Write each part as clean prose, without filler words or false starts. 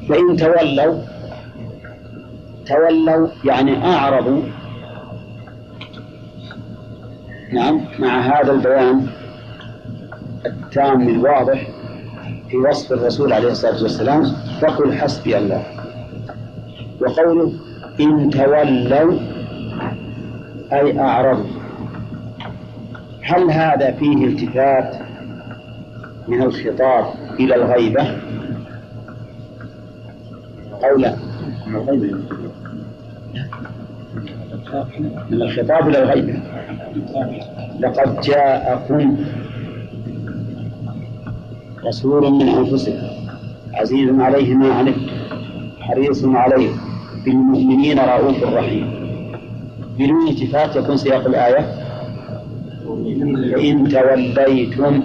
فإن تولوا يعني أعرضوا، نعم، مع هذا البيان التام الواضح في وصف الرسول عليه الصلاة والسلام، فقل حسبي الله. وقوله إن تولوا أي أعرضوا، هل هذا فيه التفات من الخطاب إلى الغيبة أو لا؟ من الخطاب إلى الغيبة. لقد جاءكم رسول من أنفسكم عزيز عليه ما عنتم حريص عليه بالمؤمنين رؤوف رحيم. بدون التفات يكون سياق الآية فإن توليتم.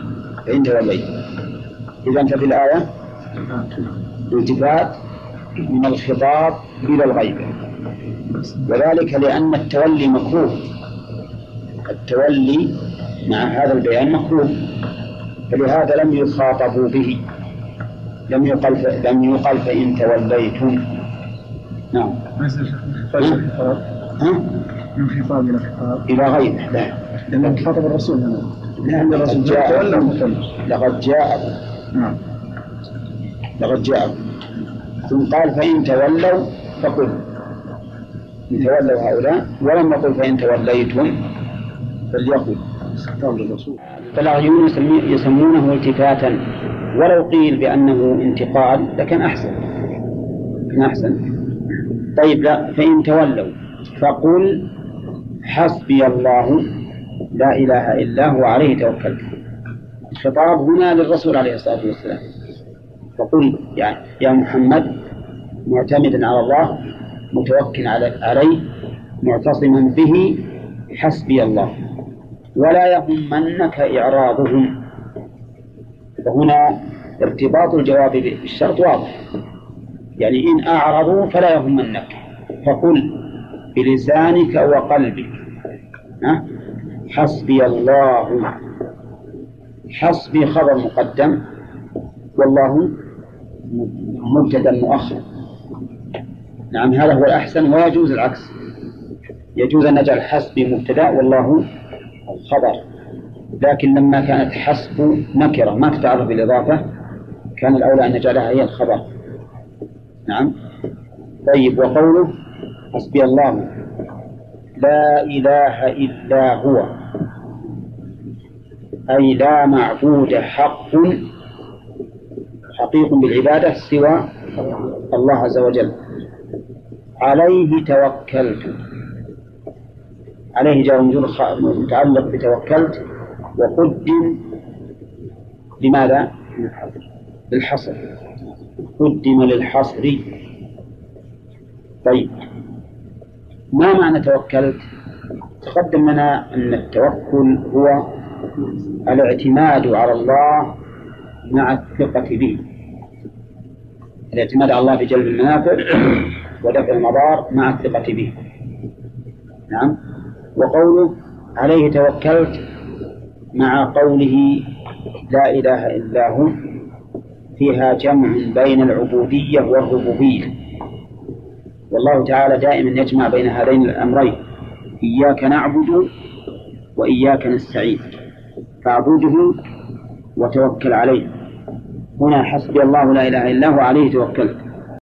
إذن ففي الآية التفات من الخطاب إلى الغيبة، وذلك لأن التولي مكروه. التولي مع هذا البيان مكروه، فلهذا لم يخاطبوا به، لم يقل فإن توليتم. نعم. من خطاب إلى خطاب إلى غيره. لا، لأن خاطب الرسول. لقد جاءكم. نعم. لقد جاءكم. ثم قال فإن تولوا فقل إن تولوا هؤلاء، ولم يقل فإن توليتم فليقل. فالأغيون يسمونه التفاتا، ولو قيل بأنه انتقال لكن أحسن. طيب، لا، فإن تولوا فقل حسبي الله لا إله إلا هو عليه توكلت. الخطاب هنا للرسول عليه الصلاة والسلام، فقل يعني يا محمد معتمدا على الله متوكل عليه معتصما به حسبي الله، ولا يهمنك إعراضهم. فهنا ارتباط الجواب بالشرط واضح، يعني إن أعرضوا فلا يهمنك، فقل بلسانك وقلبك حسبي الله. حسبي خبر مقدم، والله مبتدأ مؤخر. نعم، هذا هو الأحسن، ويجوز العكس، يجوز أن نجعل حسبي مبتدأ والله خبر، لكن لما كانت حسب نكرة ما تتعرف بالإضافة كان الأولى أن نجعلها هي الخبر. نعم. طيب، وقوله حسبي الله لا إله إلا هو، أي لا معبود حقيق بالعبادة سوى الله عز وجل، عليه توكلت. عليه جار مجرور متعلق بتوكلت، وقدم لماذا؟ للحصر، قدم للحصر. طيب، ما معنى توكلت؟ تقدم لنا أن التوكل هو الاعتماد على الله مع الثقة به، الاعتماد على الله في جلب المنافع ودفع المضار مع الثقة به. نعم. وقوله عليه توكلت مع قوله لا إله إلا هو فيها جمع بين العبودية والربوبية، والله تعالى دائما يجمع بين هذين الأمرين، إياك نعبد وإياك نستعين، فاعبده وتوكل عليه. هنا حسبي الله لا إله إلا هو عليه توكلت،